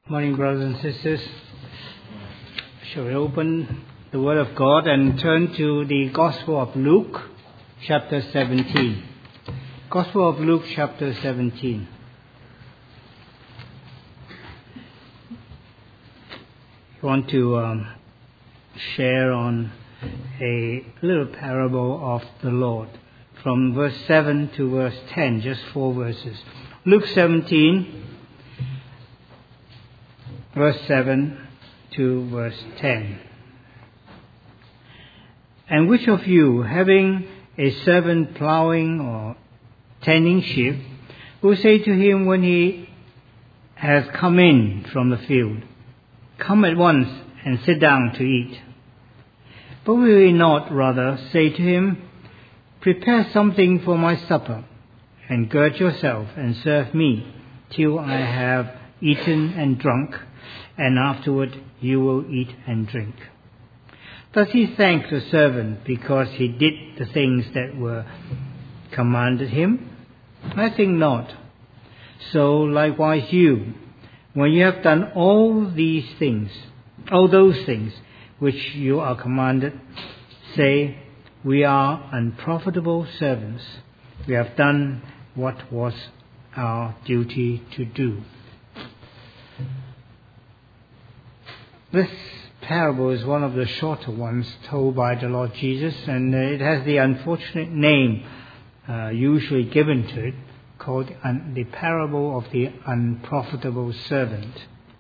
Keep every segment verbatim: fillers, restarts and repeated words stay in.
Morning, brothers and sisters. Shall we open the Word of God and turn to the Gospel of Luke, chapter seventeen. Gospel of Luke, chapter seventeen. I want to um, share on a little parable of the Lord from verse seven to verse ten, just four verses. Luke seventeen. Verse seven to verse ten. And which of you, having a servant plowing or tending sheep, will say to him when he has come in from the field, "Come at once and sit down to eat"? But will he not rather say to him, "Prepare something for my supper, and gird yourself and serve me till I have eaten and drunk, and afterward you will eat and drink"? Does he thank the servant because he did the things that were commanded him? I think not. So likewise you, when you have done all these things, all those things which you are commanded, say, "We are unprofitable servants. We have done what was our duty to do." This parable is one of the shorter ones told by the Lord Jesus, and it has the unfortunate name uh, usually given to it, called un- the parable of the unprofitable servant.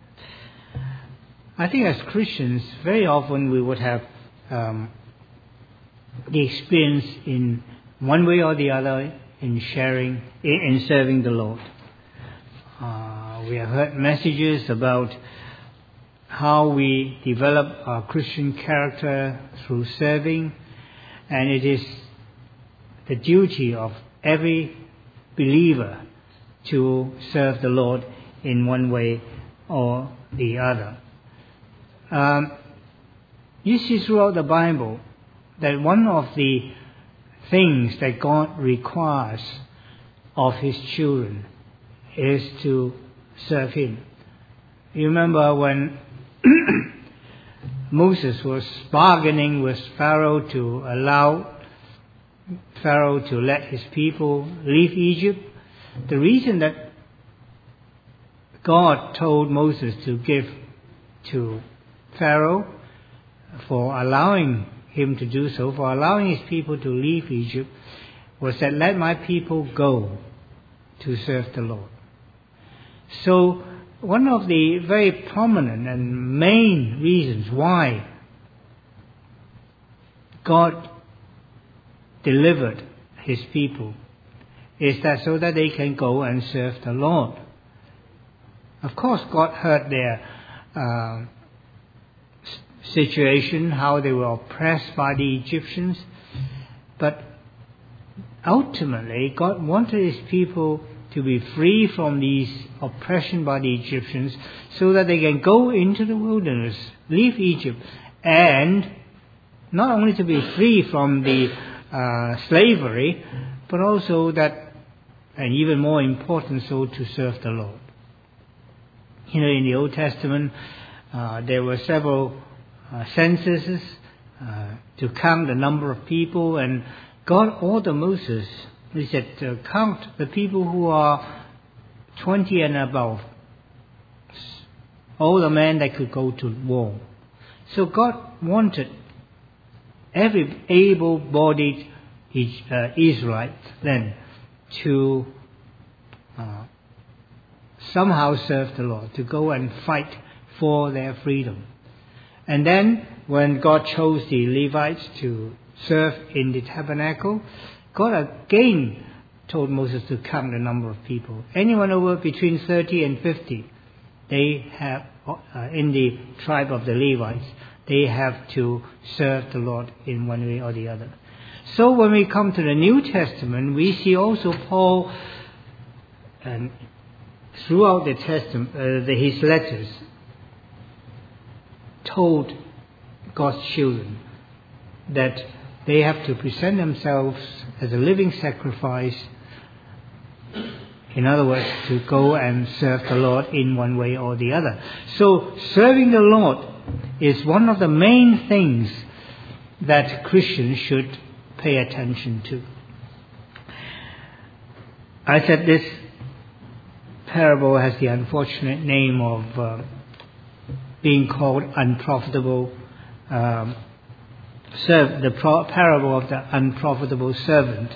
I think as Christians, very often we would have um, the experience in one way or the other in sharing, in, in serving the Lord. Uh, we have heard messages about how we develop our Christian character through serving, and it is the duty of every believer to serve the Lord in one way or the other. Um, you see throughout the Bible that one of the things that God requires of His children is to serve Him. You remember when Moses was bargaining with Pharaoh to allow Pharaoh to let his people leave Egypt. The reason that God told Moses to give to Pharaoh for allowing him to do so, for allowing his people to leave Egypt, was that let my people go to serve the Lord. So one of the very prominent and main reasons why God delivered His people is that so that they can go and serve the Lord. Of course, God heard their uh, situation, how they were oppressed by the Egyptians, but ultimately God wanted His people to be free from these oppression by the Egyptians so that they can go into the wilderness, leave Egypt, and not only to be free from the uh, slavery, but also that, and even more important, so to serve the Lord. You know, in the Old Testament, uh, there were several uh, censuses uh, to count the number of people, and God ordered Moses, He said, uh, count the people who are twenty and above, all the men that could go to war. So God wanted every able-bodied uh, Israelite then to uh, somehow serve the Lord, to go and fight for their freedom. And then when God chose the Levites to serve in the tabernacle, God again told Moses to count the number of people. Anyone over between thirty and fifty, they have, uh, in the tribe of the Levites, they have to serve the Lord in one way or the other. So when we come to the New Testament, we see also Paul, and throughout the Testament, uh, the, his letters, told God's children that they have to present themselves as a living sacrifice In other words, to go and serve the Lord in one way or the other. So serving the Lord is one of the main things that Christians should pay attention to. I said this parable has the unfortunate name of uh, being called unprofitable um, serv- the pro- parable of the unprofitable servant.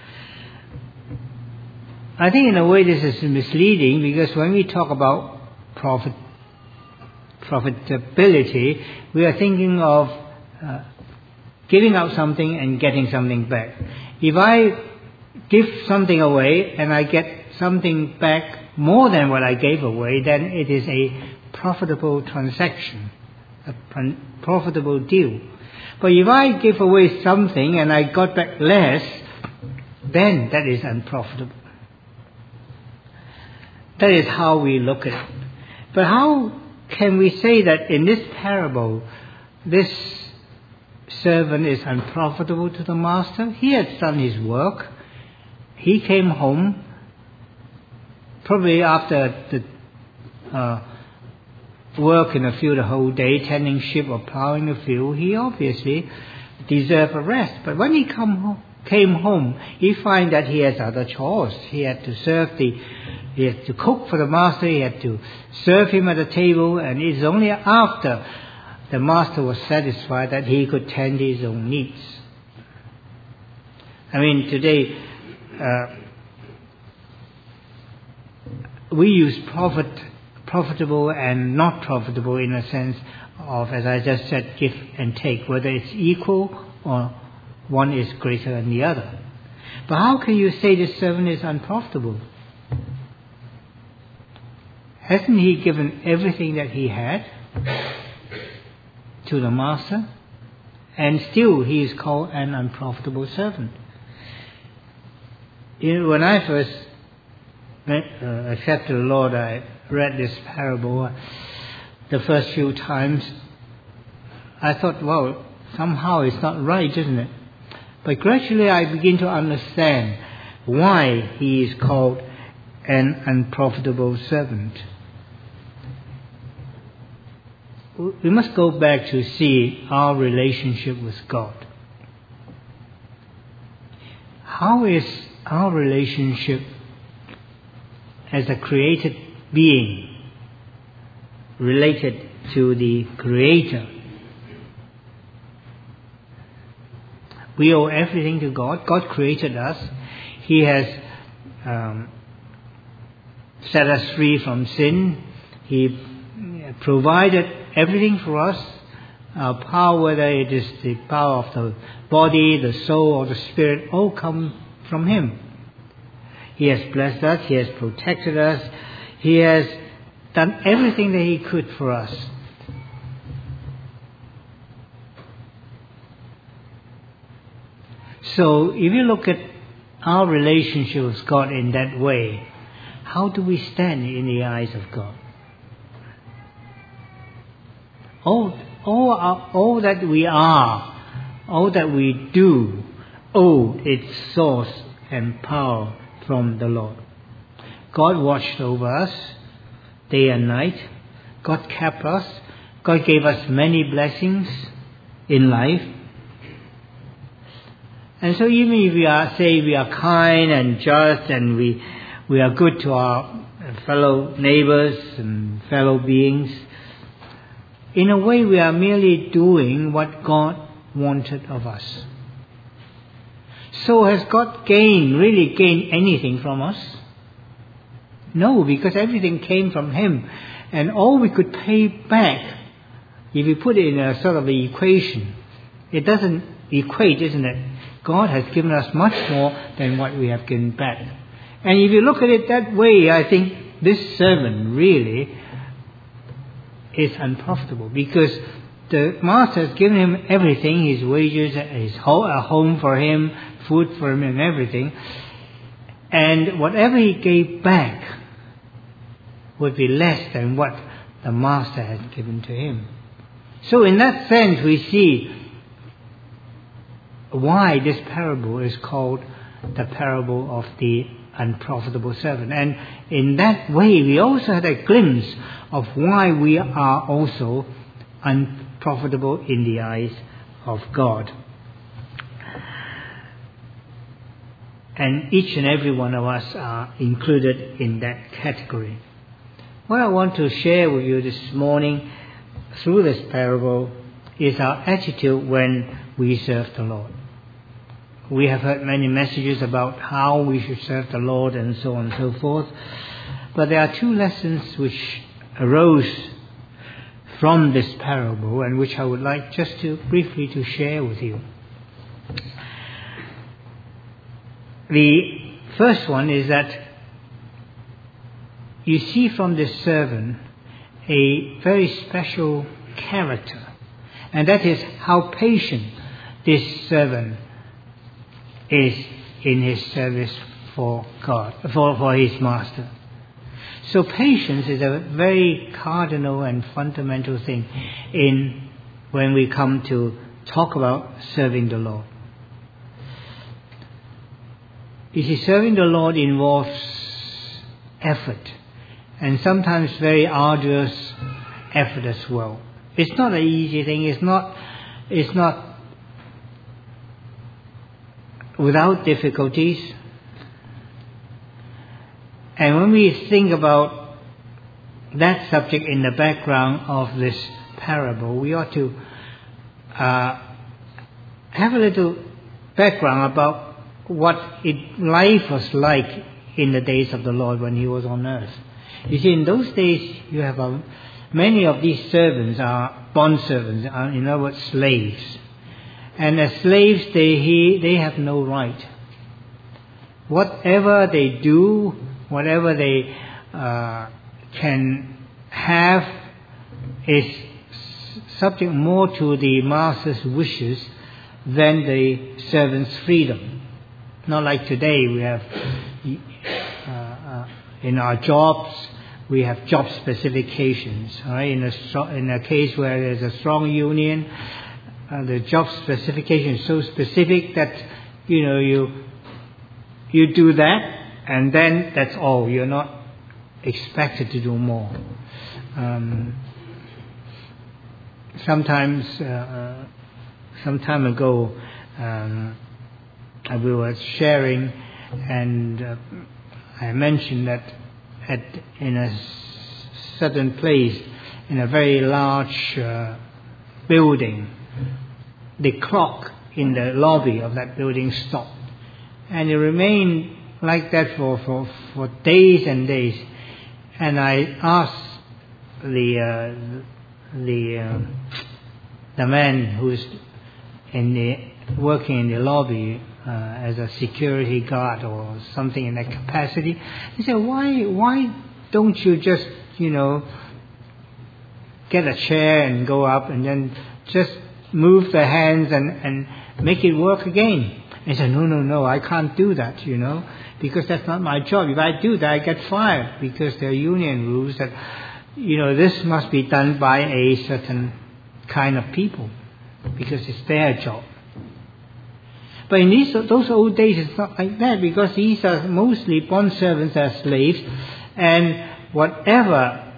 I think in a way this is misleading, because when we talk about profit, profitability, we are thinking of uh, giving out something and getting something back. If I give something away and I get something back more than what I gave away, then it is a profitable transaction, a profitable deal. But if I give away something and I got back less, then that is unprofitable. That is how we look at it. But how can we say that in this parable, this servant is unprofitable to the master? He has done his work. He came home, probably after the uh, work in the field the whole day, tending sheep or plowing the field. He obviously deserved a rest. But when he come home, came home, he find that he has other chores. He had to serve the, he had to cook for the master. He had to serve him at the table. And it's only after the master was satisfied that he could tend his own needs. I mean, today uh, we use profit, profitable and not profitable in a sense of, as I just said, give and take, whether it's equal or one is greater than the other. But how can you say this servant is unprofitable? Hasn't he given everything that he had to the master? And still he is called an unprofitable servant. You know, when I first met, uh, accepted the Lord, I read this parable the first few times. I thought, well, somehow it's not right, isn't it? But gradually I begin to understand why he is called an unprofitable servant. We must go back to see our relationship with God. How is our relationship as a created being related to the Creator? We owe everything to God. God created us. He has um, set us free from sin. He provided everything for us. Our power, whether it is the power of the body, the soul, or the spirit, all come from Him. He has blessed us. He has protected us. He has done everything that He could for us. So if you look at our relationship with God in that way, how do we stand in the eyes of God? All, all, our, all that we are, all that we do, owe its source and power from the Lord. God watched over us day and night. God kept us. God gave us many blessings in life. And so even if we are, say we are kind and just and we, we are good to our fellow neighbors and fellow beings, in a way we are merely doing what God wanted of us. So has God gained, really gained anything from us? No, because everything came from Him. And all we could pay back, if you put it in a sort of an equation, it doesn't equate, isn't it? God has given us much more than what we have given back. And if you look at it that way, I think this servant really is unprofitable, because the master has given him everything, his wages, his whole, a home for him, food for him and everything. And whatever he gave back would be less than what the master had given to him. So in that sense we see why this parable is called the parable of the unprofitable servant. And in that way, we also had a glimpse of why we are also unprofitable in the eyes of God. And each and every one of us are included in that category. What I want to share with you this morning through this parable is our attitude when we serve the Lord. We have heard many messages about how we should serve the Lord and so on and so forth. But there are two lessons which arose from this parable and which I would like just to briefly to share with you. The first one is that you see from this servant a very special character, and that is how patient this servant is in his service for God, for, for his master. So patience is a very cardinal and fundamental thing in when we come to talk about serving the Lord. You see, serving the Lord involves effort, and sometimes very arduous effort as well. It's not an easy thing. It's not. It's not without difficulties. And when we think about that subject in the background of this parable, we ought to uh, have a little background about what it, life was like in the days of the Lord when he was on earth. You see, in those days, you have a, many of these servants are bond servants, are, in other words, slaves. And as slaves, they he, they have no right. Whatever they do, whatever they uh, can have, is subject more to the master's wishes than the servant's freedom. Not like today, we have uh, uh, in our jobs, we have job specifications. Right? In a in a case where there's a strong union, uh, the job specification is so specific that you know you you do that, and then that's all. You're not expected to do more. Um, sometimes, uh, uh, some time ago. Um, we were sharing, and uh, I mentioned that at in a certain place, in a very large uh, building, the clock in the lobby of that building stopped, and it remained like that for, for, for days and days. And I asked the uh, the uh, the man who's in the working in the lobby. Uh, as a security guard or something in that capacity, he said, "Why, why don't you just, you know, get a chair and go up and then just move the hands and, and make it work again?" He said, "No, no, no, I can't do that, you know, because that's not my job. If I do that, I get fired because there are union rules that, you know, this must be done by a certain kind of people because it's their job." But in these, those old days, it's not like that, because these are mostly bond servants as slaves, and whatever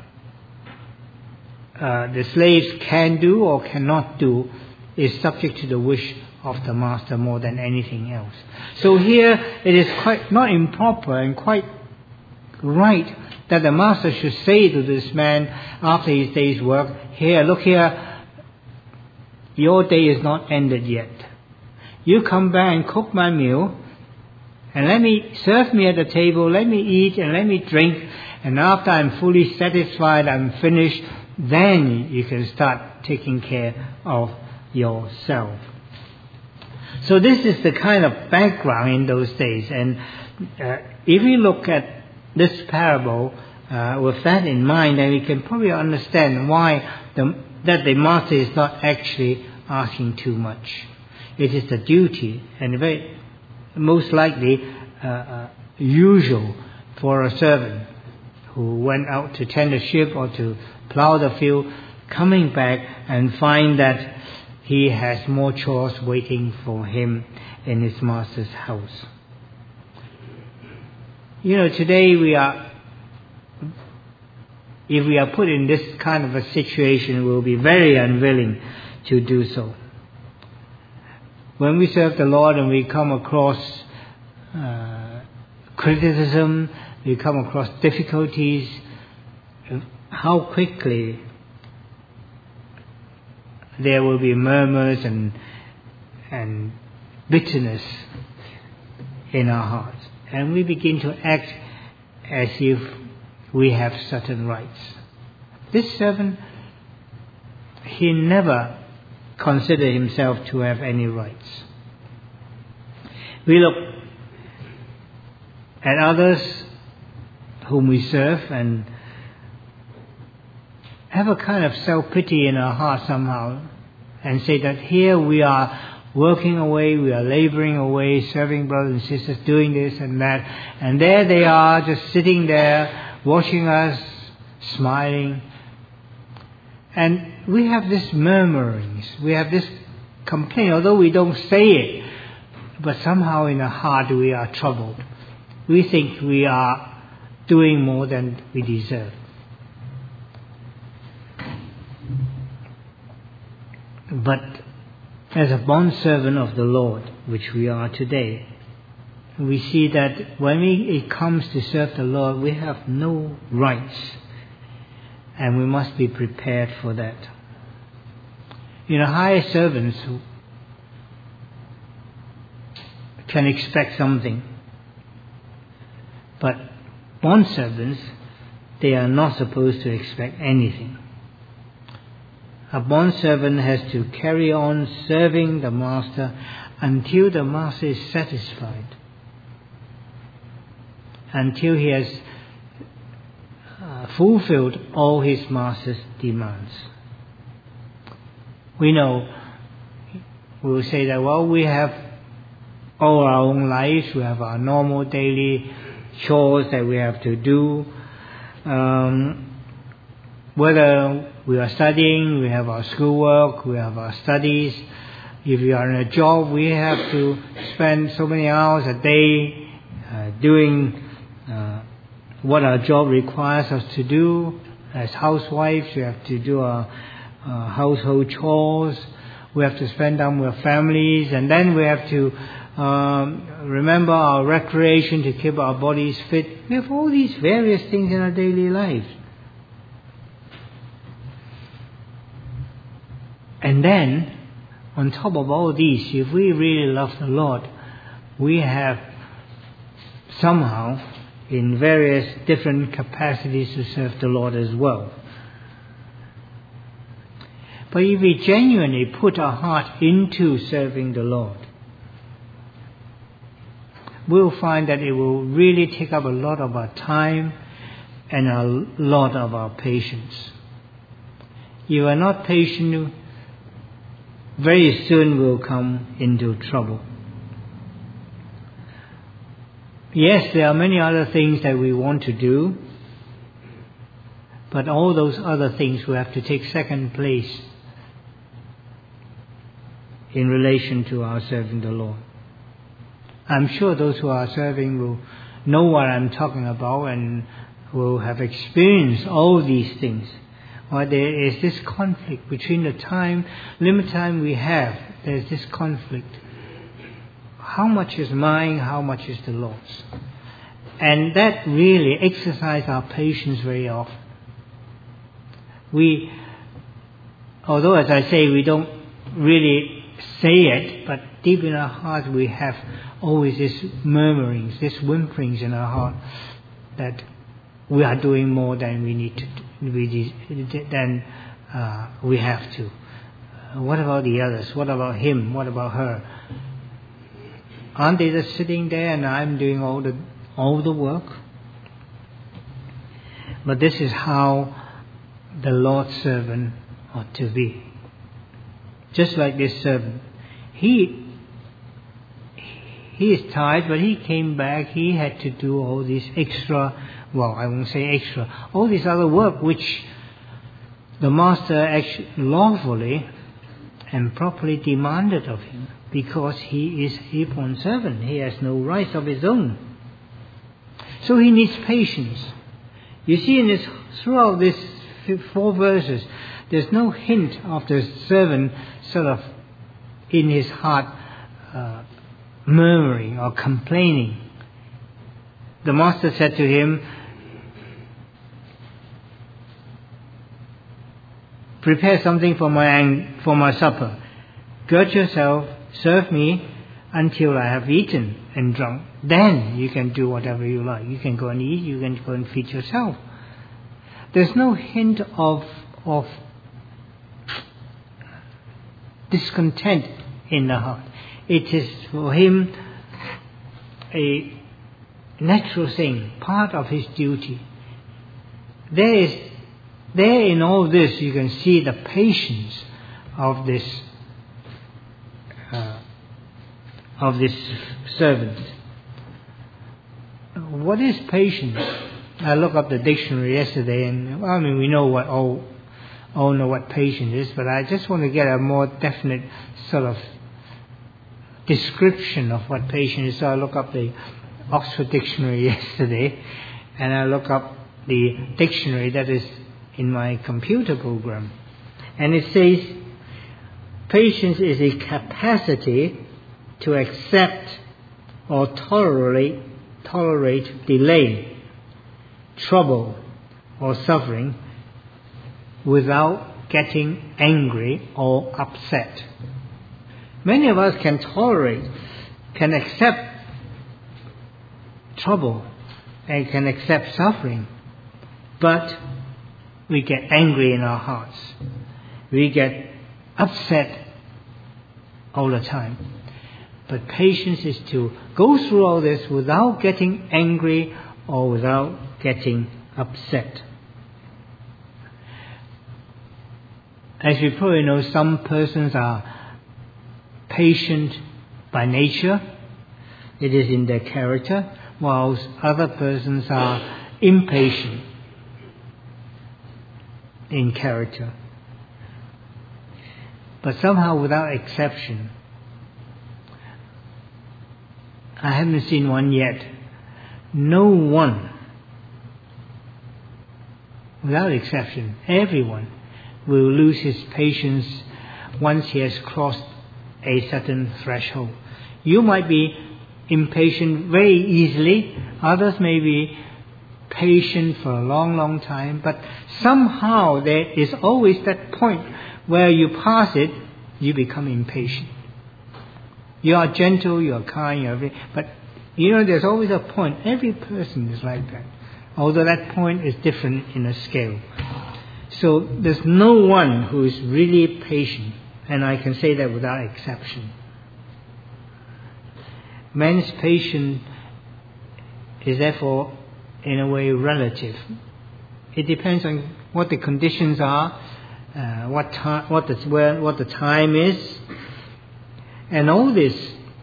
uh, the slaves can do or cannot do is subject to the wish of the master more than anything else. So here it is quite not improper and quite right that the master should say to this man after his day's work, "Here, look here, your day is not ended yet. You come back and cook my meal, and let me serve me at the table, let me eat and let me drink, and after I'm fully satisfied, I'm finished, then you can start taking care of yourself." So this is the kind of background in those days. And uh, if we look at this parable uh, with that in mind, then we can probably understand why the, that the master is not actually asking too much. It is the duty, and very most likely uh, uh, usual for a servant who went out to tend the sheep or to plow the field, coming back and find that he has more chores waiting for him in his master's house. You know, today we are, if we are put in this kind of a situation, we will be very unwilling to do so. When we serve the Lord and we come across uh, criticism, we come across difficulties, how quickly there will be murmurs and and bitterness in our hearts, and we begin to act as if we have certain rights. This servant, he never considered himself to have any rights. We look at others whom we serve and have a kind of self-pity in our heart somehow, and say that here we are working away, we are laboring away, serving brothers and sisters, doing this and that, and there they are just sitting there watching us, smiling. And we have this murmurings, we have this complaint, although we don't say it, but somehow in our heart we are troubled. We think we are doing more than we deserve. But as a bondservant of the Lord, which we are today, we see that when we, it comes to serve the Lord, we have no rights, and we must be prepared for that. You know, higher servants who can expect something, but bondservants, they are not supposed to expect anything. A bondservant has to carry on serving the master until the master is satisfied, until he has uh, fulfilled all his master's demands. We know, we will say that, well, we have all our own lives, we have our normal daily chores that we have to do. Um, whether we are studying, we have our schoolwork, we have our studies. If we are in a job, we have to spend so many hours a day uh, doing uh, what our job requires us to do. As housewives, we have to do our uh, household chores. We have to spend time with families, and then we have to um, remember our recreation to keep our bodies fit. We have all these various things in our daily lives. And then, on top of all these, if we really love the Lord, we have somehow, in various different capacities, to serve the Lord as well. But if we genuinely put our heart into serving the Lord, we'll find that it will really take up a lot of our time and a lot of our patience. If you are not patient, very soon we'll come into trouble. Yes, there are many other things that we want to do, but all those other things will have to take second place in relation to our serving the Lord. I'm sure those who are serving will know what I'm talking about and will have experienced all these things. Or there is this conflict between the time, limited time we have, there's this conflict. How much is mine, how much is the Lord's? And that really exercises our patience very often. We, although as I say, we don't really say it, but deep in our heart we have always this murmurings, this whimperings in our heart that we are doing more than we need to, we, than uh, we have to. Uh, what about the others? What about him? What about her? Aren't they just sitting there and I'm doing all the all the work? But this is how the Lord's servant ought to be. Just like this servant, he he is tired, but he came back. He had to do all this extra. Well, I won't say extra. All this other work which the master actually lawfully and properly demanded of him, because he is a bond servant. He has no rights of his own. So he needs patience. You see, in this, throughout these four verses, there's no hint of the servant sort of in his heart uh, murmuring or complaining. The master said to him, prepare something for my, for my supper. Gird yourself, serve me until I have eaten and drunk. Then you can do whatever you like. You can go and eat, you can go and feed yourself. There's no hint of, of discontent in the heart. It is for him a natural thing, part of his duty. There is, there in all this you can see the patience of this, uh, of this servant. What is patience? I looked up the dictionary yesterday, and well, I mean we know what all all know what patience is, but I just want to get a more definite sort of description of what patience is. So I looked up the Oxford Dictionary yesterday, and I looked up the dictionary that is in my computer program, and it says patience is a capacity to accept or tolerate tolerate delay, trouble or suffering without getting angry or upset. Many of us can tolerate, can accept trouble and can accept suffering, but we get angry in our hearts. We get upset all the time. But patience is to go through all this without getting angry or without getting upset. As you probably know, some persons are patient by nature. It is in their character, whilst other persons are impatient in character. But somehow, without exception, I haven't seen one yet. No one, without exception, everyone will lose his patience once he has crossed a certain threshold. You might be impatient very easily. Others may be patient for a long, long time. But somehow there is always that point where you pass it, you become impatient. You are gentle, you are kind, you are very, but you know there's always a point. Every person is like that, although that point is different in a scale. So there's no one who is really patient, and I can say that without exception. Man's patience is therefore in a way relative. It depends on what the conditions are, uh, what time, what the where, what the time is. And all this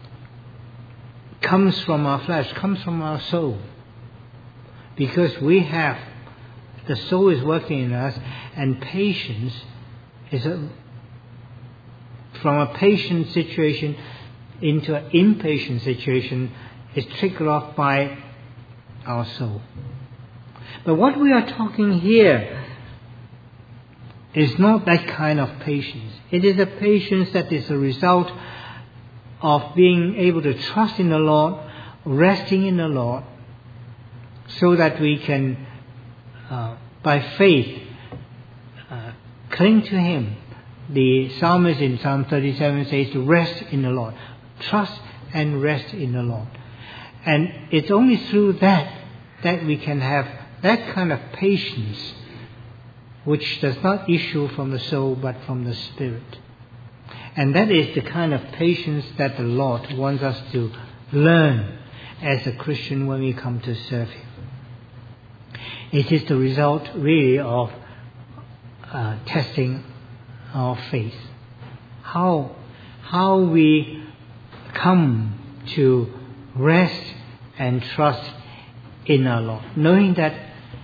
comes from our flesh, comes from our soul. Because we have, the soul is working in us, and patience is a, from a patient situation into an impatient situation is triggered off by our soul. But what we are talking here is not that kind of patience. It is a patience that is a result of being able to trust in the Lord, resting in the Lord, so that we can, uh, by faith, uh, cling to Him. The psalmist in Psalm thirty-seven says to rest in the Lord. Trust and rest in the Lord. And it's only through that that we can have that kind of patience which does not issue from the soul but from the Spirit. And that is the kind of patience that the Lord wants us to learn as a Christian when we come to serve Him. It is the result really of uh, testing our faith. How, how we come to rest and trust in our Lord, knowing that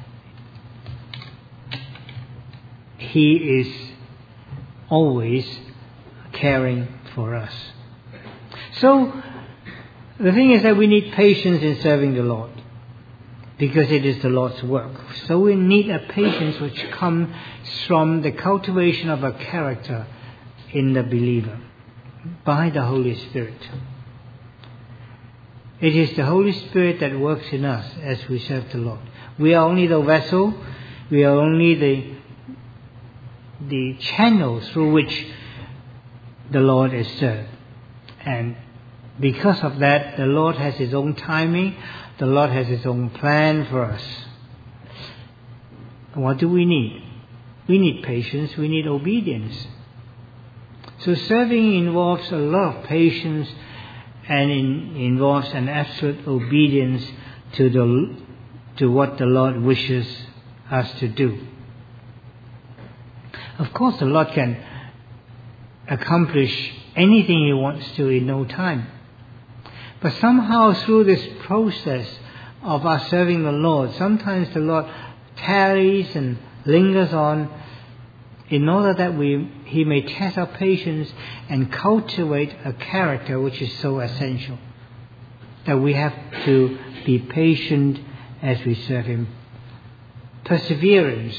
He is always caring for us. So, the thing is that we need patience in serving the Lord. because it is the Lord's work. So we need a patience which comes from the cultivation of a character in the believer by the Holy Spirit. It is the Holy Spirit that works in us as we serve the Lord. We are only the vessel, we are only the, the channel through which the Lord is served. And because of that, the Lord has His own timing, the Lord has His own plan for us. What do we need? We need patience, we need obedience. So serving involves a lot of patience and in, involves an absolute obedience to the to what the Lord wishes us to do. Of course, the Lord can accomplish anything He wants to in no time. But somehow through this process of us serving the Lord, sometimes the Lord tarries and lingers on in order that we He may test our patience and cultivate a character which is so essential. That we have to be patient as we serve Him. Perseverance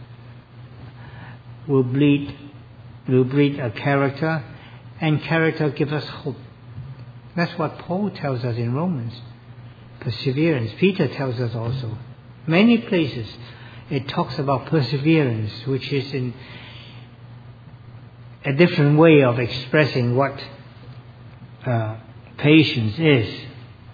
will breed, will breed a character, and character gives us hope. That's what Paul tells us in Romans. Perseverance. Peter tells us also. Many places it talks about perseverance, which is in a different way of expressing what uh, patience is.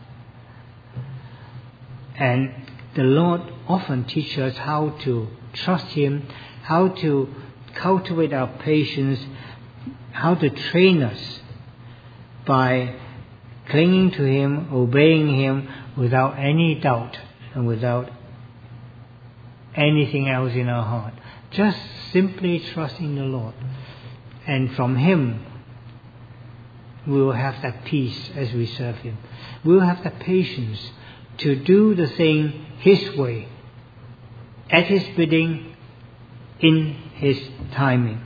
And the Lord often teaches us how to trust Him, how to cultivate our patience, how to train us by clinging to Him, obeying Him without any doubt and without anything else in our heart. Just simply trusting the Lord. And from Him, we will have that peace as we serve Him. We will have that patience to do the thing His way, at His bidding, in His timing.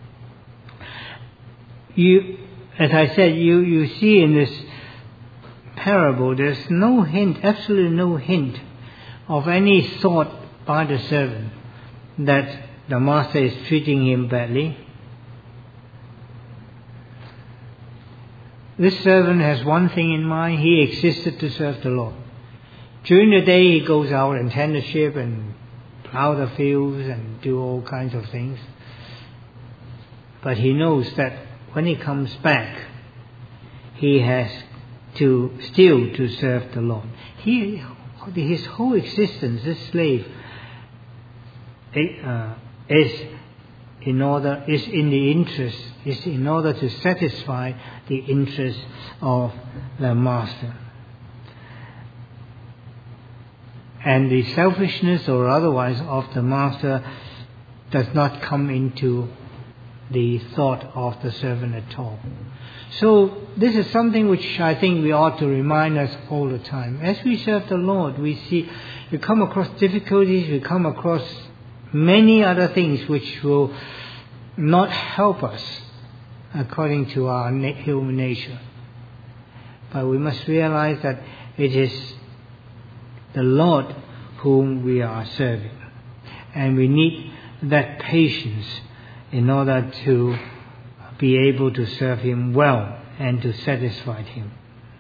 You, as I said, you, you see in this parable, there's no hint, absolutely no hint of any thought by the servant that the master is treating him badly. This servant has one thing in mind. He existed to serve the Lord. During the day he goes out and tend the sheep and plow the fields and do all kinds of things. But he knows that when he comes back, he has to still to serve the Lord. He, his whole existence, this slave, uh, is in order is in the interest is in order to satisfy the interest of the master. And the selfishness or otherwise of the master does not come into the thought of the servant at all. So this is something which I think we ought to remind us all the time. As we serve the Lord, we see, we come across difficulties, we come across many other things which will not help us according to our human nature. But we must realize that it is the Lord whom we are serving. And we need that patience in order to be able to serve Him well and to satisfy Him.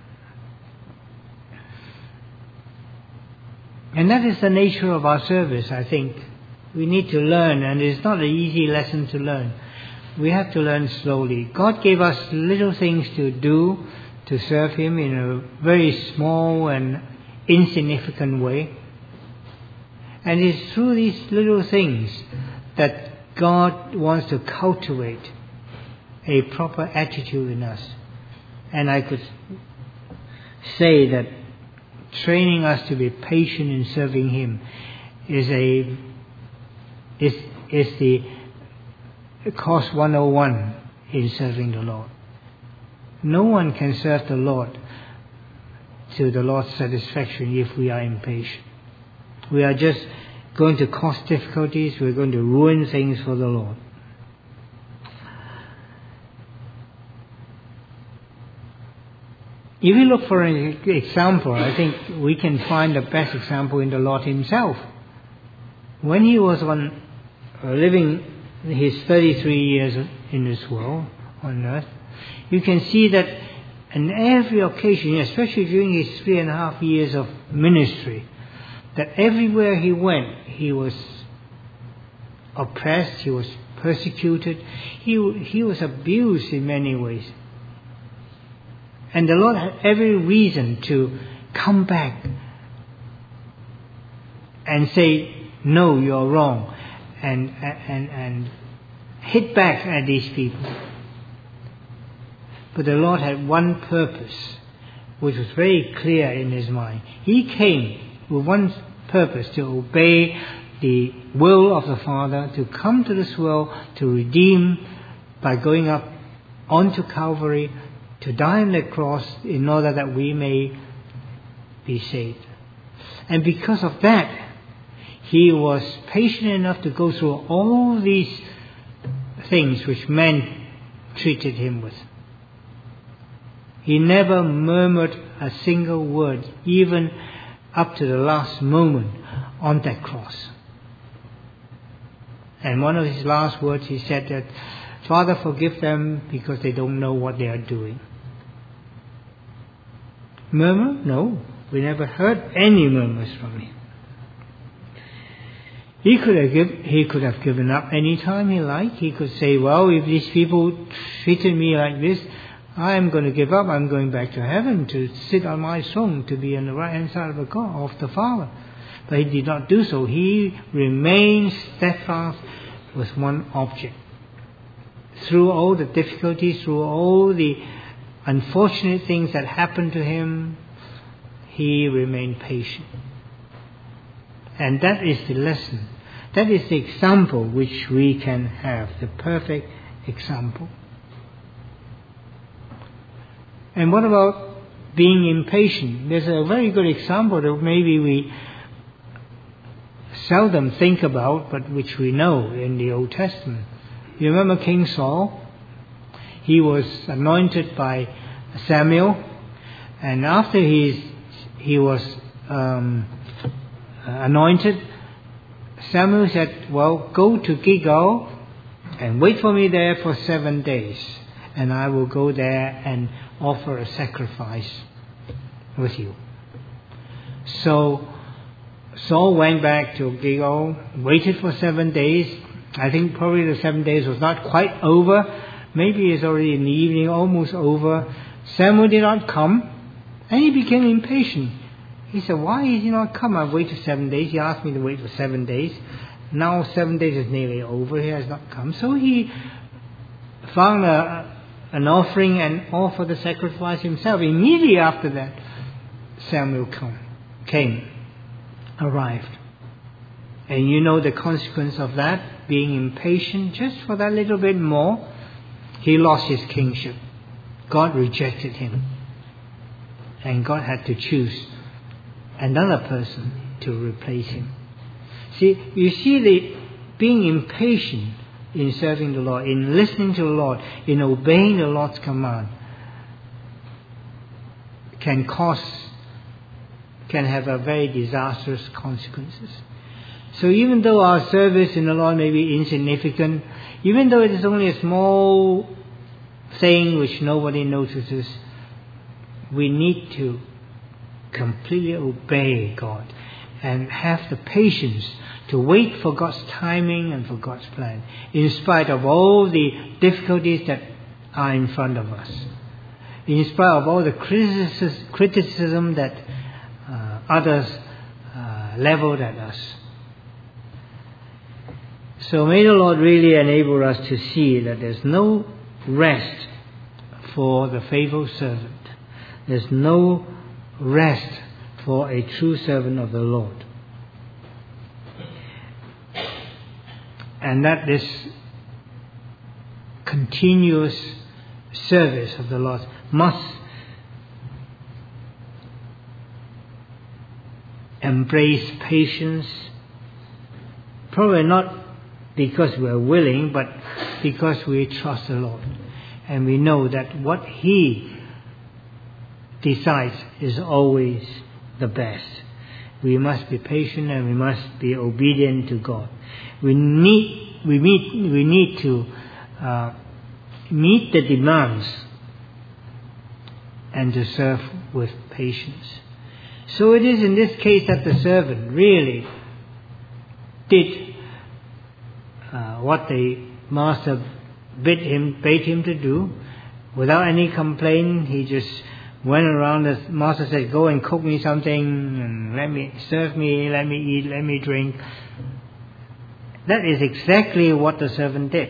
And that is the nature of our service, I think. We need to learn, and it's not an easy lesson to learn. We have to learn slowly. God gave us little things to do to serve Him in a very small and insignificant way. And it's through these little things that God wants to cultivate a proper attitude in us. And I could say that training us to be patient in serving Him is a is is the course one oh one in serving the Lord. No one can serve the Lord to the Lord's satisfaction if we are impatient. We are just going to cause difficulties, we're going to ruin things for the Lord. If we look for an example, I think we can find the best example in the Lord himself. When he was on uh, living his thirty-three years in this world, on earth, you can see that on every occasion, especially during his three and a half years of ministry, that everywhere he went, he was oppressed, he was persecuted, he, he was abused in many ways. And the Lord had every reason to come back and say, no, you're wrong, and, and, and hit back at these people. But the Lord had one purpose, which was very clear in his mind. He came with one purpose, to obey the will of the Father, to come to this world, to redeem by going up onto Calvary, to die on the cross in order that we may be saved. And because of that, he was patient enough to go through all these things which men treated him with. He never murmured a single word, even up to the last moment on that cross. And one of his last words, he said that, Father, forgive them because they don't know what they are doing. Murmur? No. We never heard any murmurs from him. He could have give, he could have given up any time he liked. He could say, well, if these people treated me like this, I am going to give up. I'm going back to heaven to sit on my throne, to be on the right hand side of the God, of the Father. But he did not do so. He remained steadfast with one object. Through all the difficulties, through all the unfortunate things that happened to him, he remained patient. And that is the lesson. That is the example which we can have, the perfect example. And what about being impatient? There's a very good example that maybe we seldom think about, but which we know in the Old Testament. You remember King Saul? He was anointed by Samuel, and after he's, he was um, anointed, Samuel said, well, go to Gilgal and wait for me there for seven days, and I will go there and offer a sacrifice with you. So Saul went back to Gilgal, waited for seven days. I think probably the seven days was not quite over. Maybe it's already in the evening, almost over. Samuel did not come, and he became impatient. He said, why did he not come? I've waited seven days. He asked me to wait for seven days. Now seven days is nearly over. He has not come. So he found a, an offering and offered the sacrifice himself. Immediately after that, Samuel come, came, arrived. And you know the consequence of that, being impatient just for that little bit more, he lost his kingship. God rejected him. And God had to choose another person to replace him. See, you see the being impatient in serving the Lord, in listening to the Lord, in obeying the Lord's command, can cause, can have a very disastrous consequences. So even though our service in the Lord may be insignificant, even though it is only a small thing which nobody notices, we need to completely obey God and have the patience to wait for God's timing and for God's plan, in spite of all the difficulties that are in front of us, in spite of all the criticism, criticism that uh, others uh, leveled at us. So may the Lord really enable us to see that there's no rest for the faithful servant. There's no rest for a true servant of the Lord. And that this continuous service of the Lord must embrace patience, probably not because we are willing, but because we trust the Lord. And we know that what He decides is always the best. We must be patient and we must be obedient to God. We need, we meet, we need to uh, meet the demands and to serve with patience. So it is in this case that the servant really did uh, what the master bid him, bade him to do. Without any complaint, he just went around. The master said, "Go and cook me something, and let me serve me, let me eat, let me drink." That is exactly what the servant did.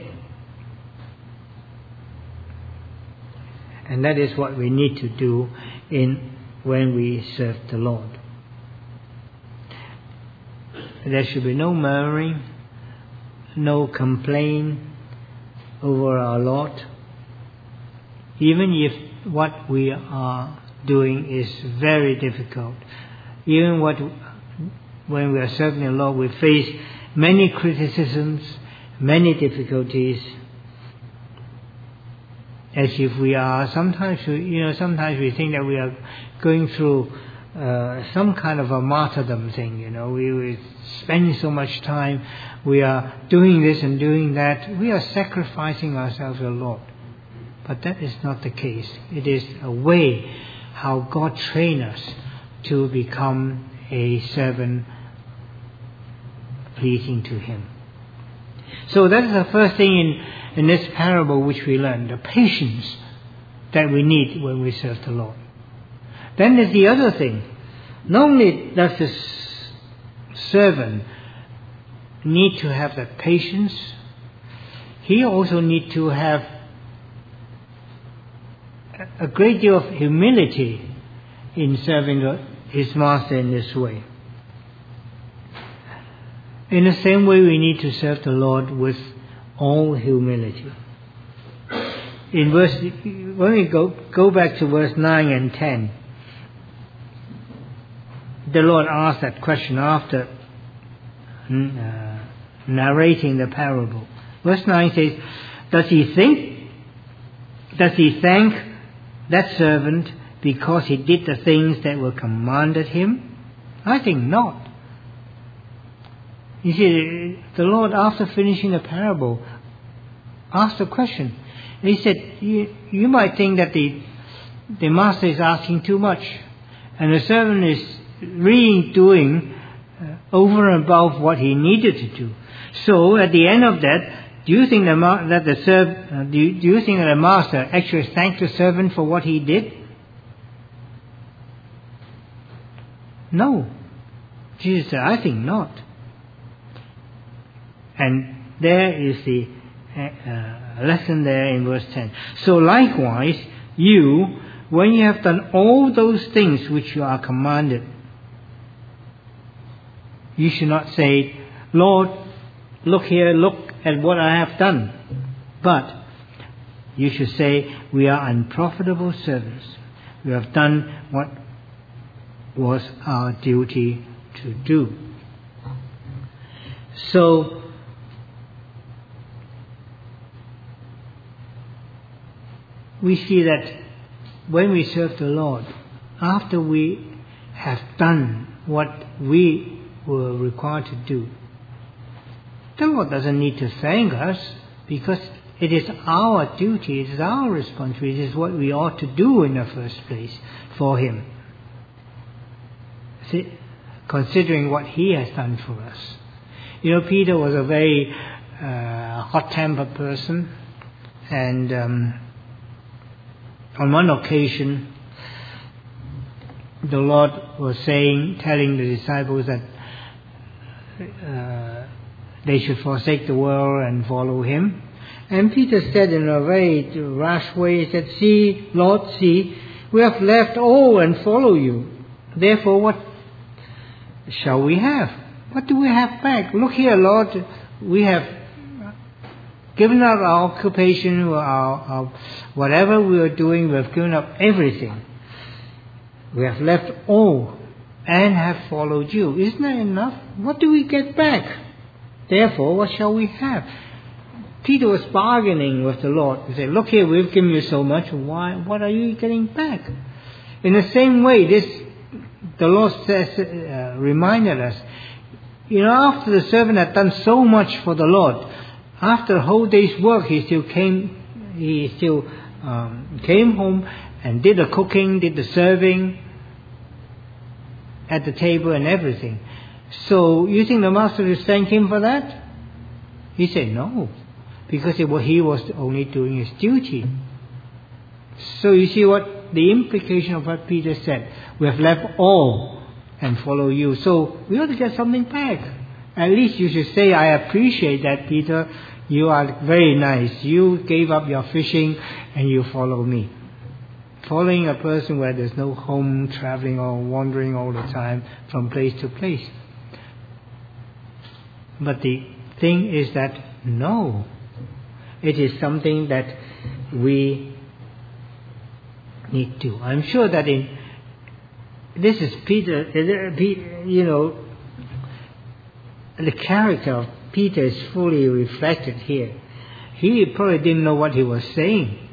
And that is what we need to do in when we serve the Lord. There should be no murmuring, no complaint over our Lord. Even if what we are doing is very difficult, even what when we are serving the Lord, we face many criticisms, many difficulties. As if we are sometimes, you know, sometimes we think that we are going through uh, some kind of a martyrdom thing. You know, we we spending so much time, we are doing this and doing that. We are sacrificing ourselves to the Lord. But that is not the case. It is a way how God trained us to become a servant pleasing to Him. So that is the first thing in, in this parable which we learn, the patience that we need when we serve the Lord. Then there's the other thing. Not only does the servant need to have that patience, he also needs to have a great deal of humility in serving his master in this way. In the same way, we need to serve the Lord with all humility. In verse, when we go go back to verse nine and ten, the Lord asked that question after uh, narrating the parable. Verse nine says, "Does he think? Does he thank that servant because he did the things that were commanded him? I think not." You see, the Lord, after finishing the parable, asked a question. He said, you, you might think that the, the master is asking too much, and the servant is really doing uh, over and above what he needed to do. So, at the end of that, do you think the, that the serv, uh, do, you, do you think that the master actually thanked the servant for what he did? No. Jesus said, I think not. And there is the uh, lesson there in verse ten. So likewise, you, when you have done all those things which you are commanded, you should not say, "Lord, look here, look at what I have done." But you should say, "We are unprofitable servants. We have done what was our duty to do." So, we see that when we serve the Lord, after we have done what we were required to do, the Lord doesn't need to thank us, because it is our duty, it is our responsibility, it is what we ought to do in the first place for Him. See, considering what He has done for us. You know, Peter was a very uh, hot-tempered person, and um, on one occasion, the Lord was saying, telling the disciples that uh, they should forsake the world and follow Him. And Peter said in a very rash way, he said, "See, Lord, see, we have left all and follow you. Therefore, what shall we have? What do we have back? Look here, Lord, we have given up our occupation, our, our whatever we were doing, we have given up everything. We have left all and have followed you. Isn't that enough? What do we get back? Therefore, what shall we have?" Peter was bargaining with the Lord. He said, "Look here, we've given you so much. Why? What are you getting back?" In the same way, this the Lord says, uh, reminded us, you know, after the servant had done so much for the Lord, after a whole day's work, he still came, he still um, came home and did the cooking, did the serving at the table and everything. So, you think the master will thank him for that? He said no, because it was, he was only doing his duty. So you see what the implication of what Peter said. We have left all and follow you. So we ought to get something back. At least you should say, I appreciate that, Peter. You are very nice. You gave up your fishing and you follow me. Following a person where there's no home, traveling or wandering all the time from place to place. But the thing is that no, it is something that we need to. I'm sure that in this is Peter, you know, the character of Peter is fully reflected here. He probably didn't know what he was saying.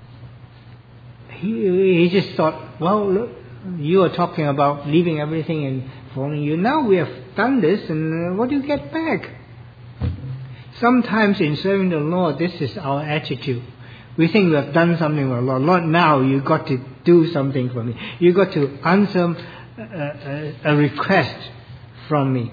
He, he just thought, well, look, you are talking about leaving everything and following you. Now we have done this, and uh, what do you get back? Sometimes in serving the Lord, this is our attitude. We think we have done something for the Lord. Lord, now you've got to do something for me. You've got to answer a, a, a request from me.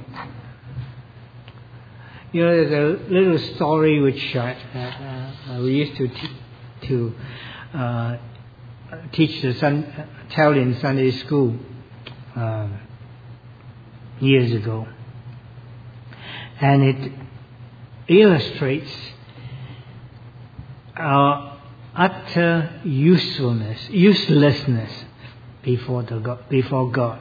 You know, there's a little story which uh, uh, we used to t- to uh, teach the sun, tell in Sunday school uh, years ago, and it illustrates our utter usefulness, uselessness before the God, before God.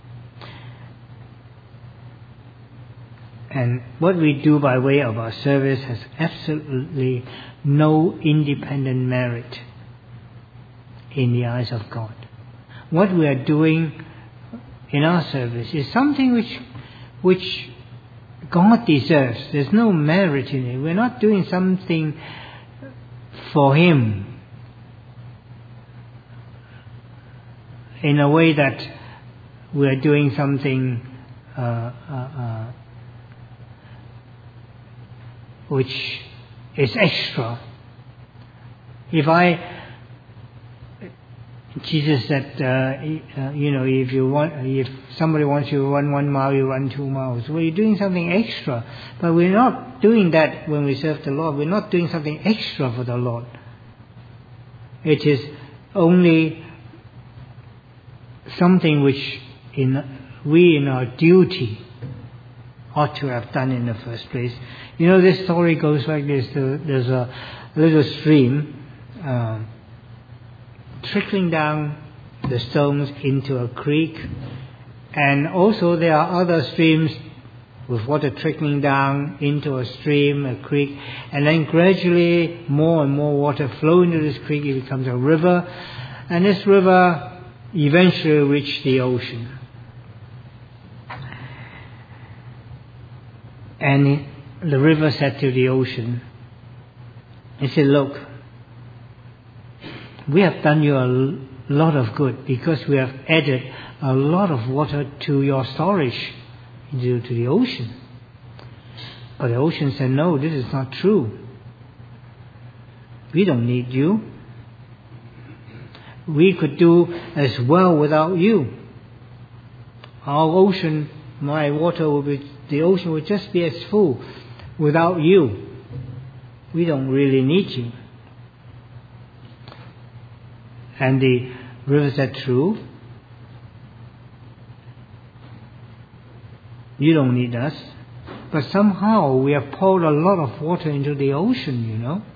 And what we do by way of our service has absolutely no independent merit in the eyes of God. What we are doing in our service is something which which God deserves. There's no merit in it. We're not doing something for Him in a way that we're doing something uh, uh, uh, which is extra. If I Jesus said, uh, uh, you know, if you want, if somebody wants you to run one mile, you run two miles. Well, you're doing something extra, but we're not doing that when we serve the Lord. We're not doing something extra for the Lord. It is only something which, in we in our duty, ought to have done in the first place. You know, this story goes like this: there's a little stream. Um, trickling down the stones into a creek, and also there are other streams with water trickling down into a stream, a creek, and then gradually more and more water flow into this creek. It becomes a river, and this river eventually reaches the ocean. And it, the river said to the ocean, it said, look, we have done you a lot of good because we have added a lot of water to your storage, to, to the ocean. But the ocean said, no, this is not true. We don't need you. We could do as well without you. Our ocean, my water will be, the ocean will just be as full without you. We don't really need you. And the river said, true. You don't need us. But somehow we have poured a lot of water into the ocean, you know.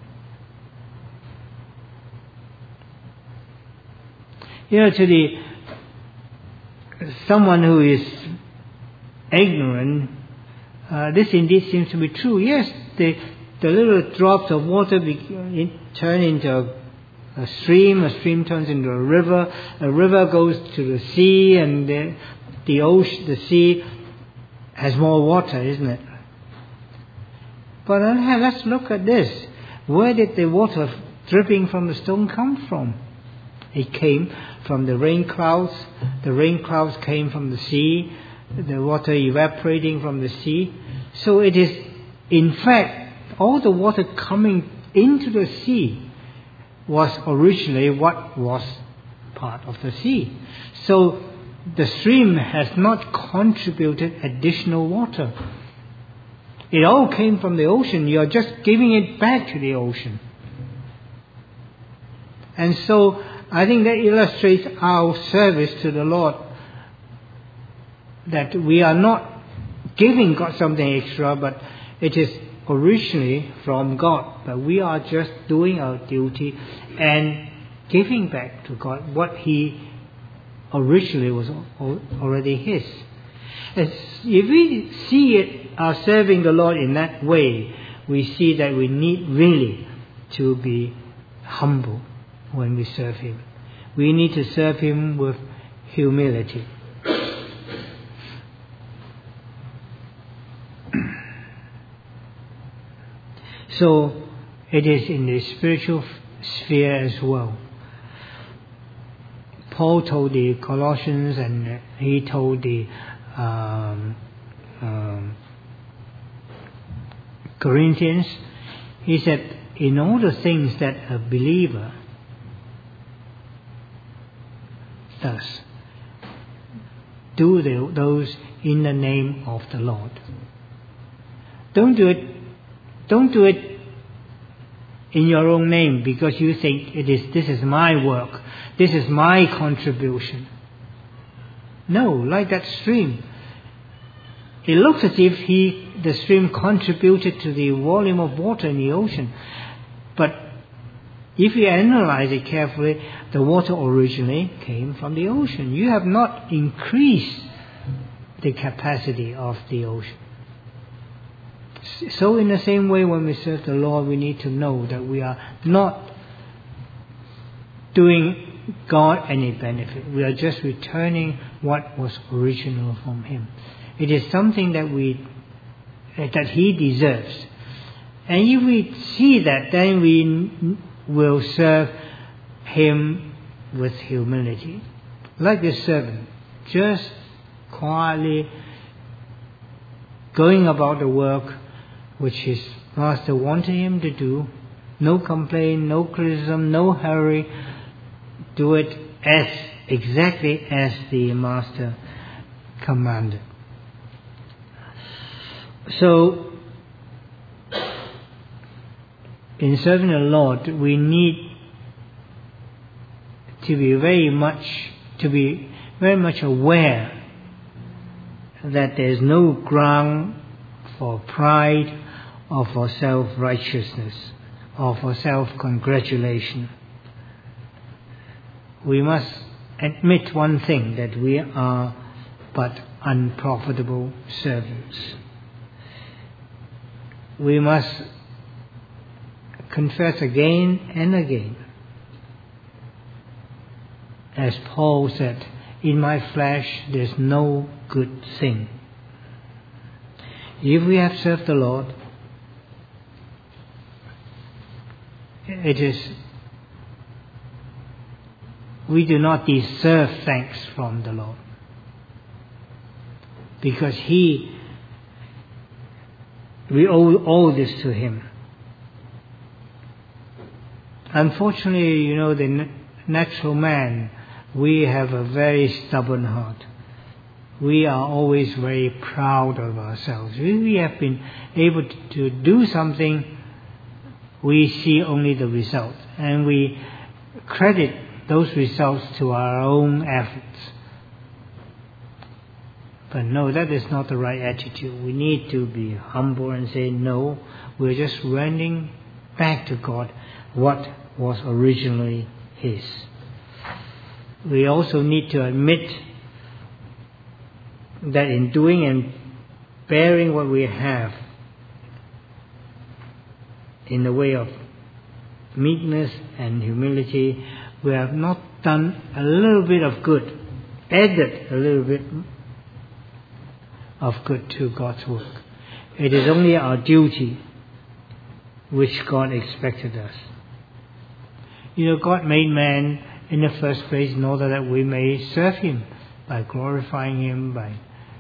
You know, to the someone who is ignorant, uh, this indeed seems to be true. Yes, the, the little drops of water be, turn into a A stream, a stream turns into a river, a river goes to the sea, and the, the ocean, the sea has more water, isn't it? But uh, let's look at this. Where did the water dripping from the stone come from? It came from the rain clouds. The rain clouds came from the sea, the water evaporating from the sea. So it is, in fact, all the water coming into the sea was originally what was part of the sea. So the stream has not contributed additional water. It all came from the ocean. You are just giving it back to the ocean. And so I think that illustrates our service to the Lord, that we are not giving God something extra, but it is originally from God. But we are just doing our duty and giving back to God what He originally was already His. As if we see it, our serving the Lord in that way, we see that we need really to be humble when we serve Him. We need to serve Him with humility. So it is in the spiritual sphere as well. Paul told the Colossians and he told the um, um, Corinthians, he said, in all the things that a believer does, do the, those in the name of the Lord. Don't do it. Don't do it in your own name because you think it is. This is my work. This is my contribution. No, like that stream. It looks as if he, the stream contributed to the volume of water in the ocean. But if you analyze it carefully, the water originally came from the ocean. You have not increased the capacity of the ocean. So in the same way, when we serve the Lord, we need to know that we are not doing God any benefit. We are just returning what was original from Him. It is something that we that He deserves. And if we see that, then we will serve Him with humility. Like the servant, just quietly going about the work which his master wanted him to do. No complaint, no criticism, no hurry. Do it as exactly as the master commanded. So, in serving the Lord, we need to be very much, to be very much aware that there is no ground for pride or for self-righteousness or for self-congratulation. We must admit one thing, that we are but unprofitable servants. We must confess again and again. As Paul said, in my flesh there's no good thing. If we have served the Lord, it is, we do not deserve thanks from the Lord, because He, we owe all this to Him. Unfortunately, you know, the natural man, we have a very stubborn heart. We are always very proud of ourselves. If we have been able to do something, we see only the result, and we credit those results to our own efforts. But no, that is not the right attitude. We need to be humble and say, no, we're just rendering back to God what was originally His. We also need to admit that in doing and bearing what we have in the way of meekness and humility, we have not done a little bit of good, added a little bit of good to God's work. It is only our duty which God expected us. You know, God made man in the first place in order that we may serve Him by glorifying Him, by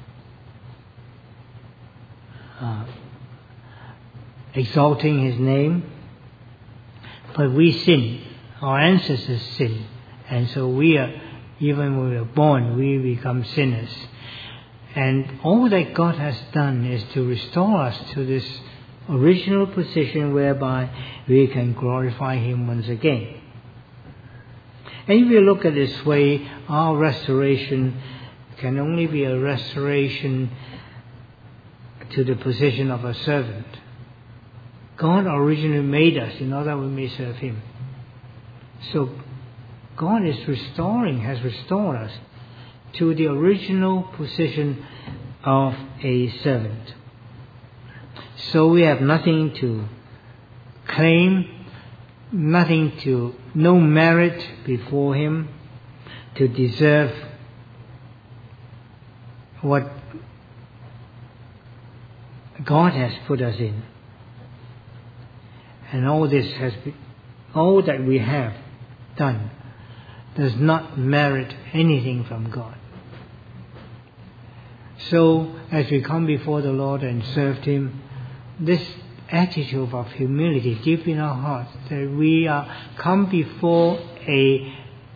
uh, exalting His name. But we sin. Our ancestors sin. And so we are, even when we are born, we become sinners. And all that God has done is to restore us to this original position whereby we can glorify Him once again. And if you look at this way, our restoration can only be a restoration to the position of a servant. God originally made us in order that we may serve Him. So God is restoring, has restored us to the original position of a servant. So we have nothing to claim, nothing to, no merit before Him to deserve what God has put us in. And all this has been, all that we have done does not merit anything from God. So as we come before the Lord and serve Him, this attitude of humility deep in our hearts, that we are come before a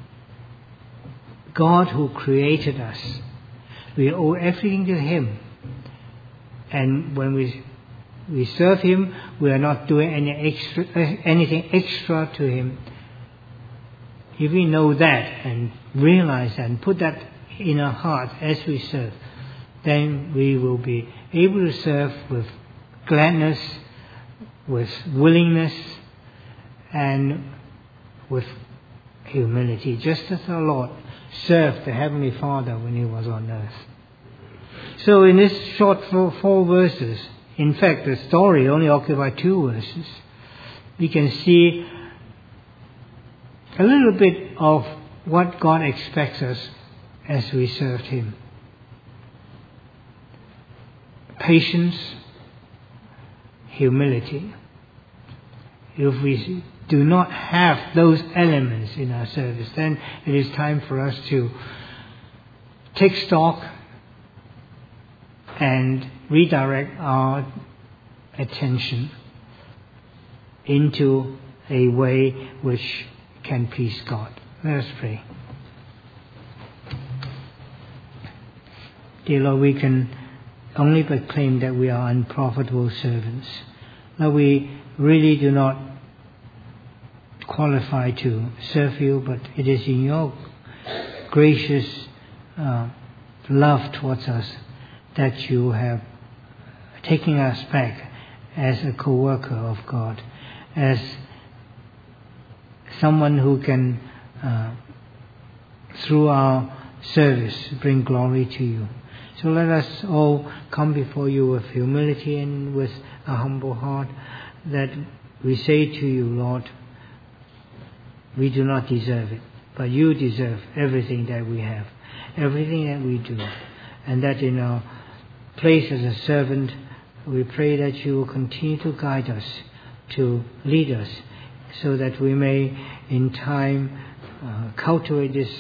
God who created us. We owe everything to Him. And when we we serve Him, we are not doing any extra, anything extra to Him. If we know that and realize and put that in our heart as we serve, then we will be able to serve with gladness, with willingness, and with humility, just as our Lord served the Heavenly Father when He was on earth. So in this short four, four verses, in fact the story only occupies two verses, we can see a little bit of what God expects us as we served Him. Patience, humility. If we do not have those elements in our service, then it is time for us to take stock and redirect our attention into a way which can please God. Let us pray. Dear Lord, we can only but claim that we are unprofitable servants. Lord, we really do not qualify to serve You, but it is in Your gracious uh, love towards us that You have taken us back as a co-worker of God, as someone who can, uh, through our service, bring glory to You. So let us all come before You with humility and with a humble heart, that we say to You, Lord, we do not deserve it, but You deserve everything that we have, everything that we do. And that in our place as a servant, we pray that You will continue to guide us, to lead us, so that we may in time uh, cultivate this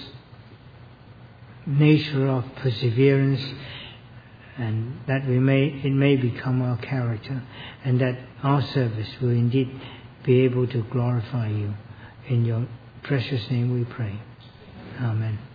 nature of perseverance, and that we may it may become our character, and that our service will indeed be able to glorify You. In Your precious name we pray. Amen.